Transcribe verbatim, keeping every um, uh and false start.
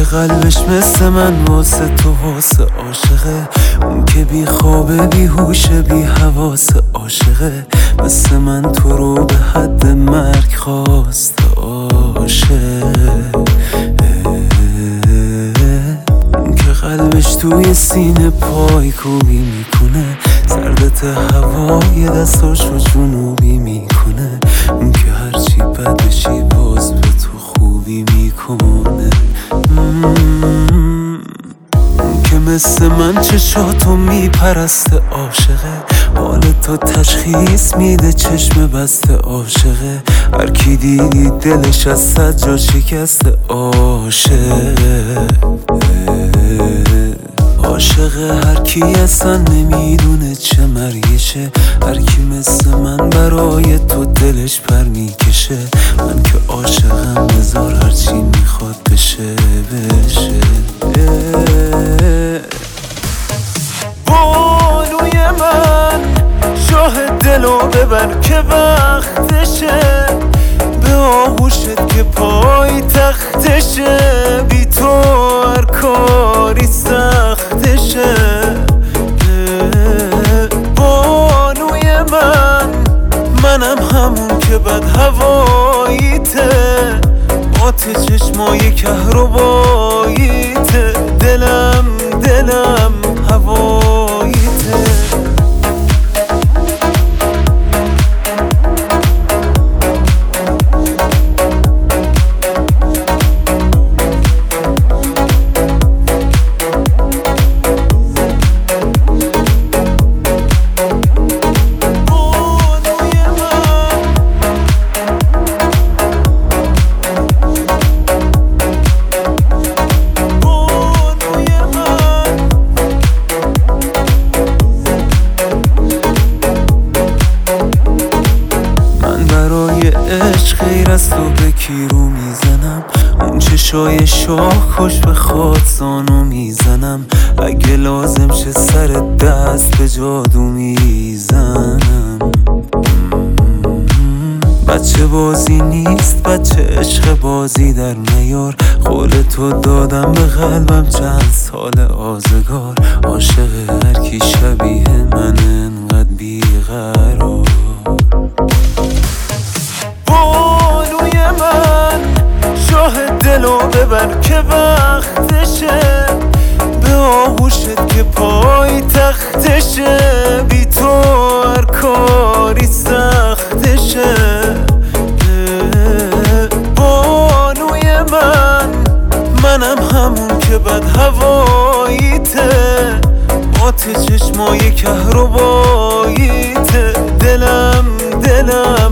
قلبش مثل من واسه تو واسه عاشقه، اون که بی خوابه بی هوشه بی حواسه عاشقه، مثل من تو رو به حد مرگ خواست عاشق، اون که قلبش توی سینه پای کوبی میکنه، سردت هوای دستاشو جنوبی میکنه، اون که هرچی بدشی باز به تو خوبی میکنه، اون که مثل من چشاتو میپرسته عاشقه، حال تو تشخیص میده چشم بسته عاشقه، هر کی دیدی دلش از صد جا شکسته عاشقه، عاشقه هر کی اصلا نمیدونه چه مرگشه، هر کی مثل من برای تو دلش پر میکشه، من که عاشقم بذار هرچی میخواد بشه بشه. بانوی من شاه دلو ببر که وقتشه، به آغوشت که پای تختشه، بی تو هر کاری سختشه. بانوی من منم همون که بد هواییته، آت چشمای کهرباییته، دلم دلم هواییته. عشق غیر از تو به کی رو میزنم، اون چشای شاخش به خود زانو میزنم، اگه لازم شه سر دست به جادو میزنم. بچه بازی نیست بچه عشق بازی در نیار، قول تو دادم به قلبم چند سال آزگار، عاشق هر کی شبیه من انقدر بیقرار. بانوی من شاه دلو ببر که وقتشه، به آغوشت که پای تختشه، بی تو هر کاری سختشه. بانوی من منم همون که بد هواییته، آت چشمای کهرباییته، دلم دلم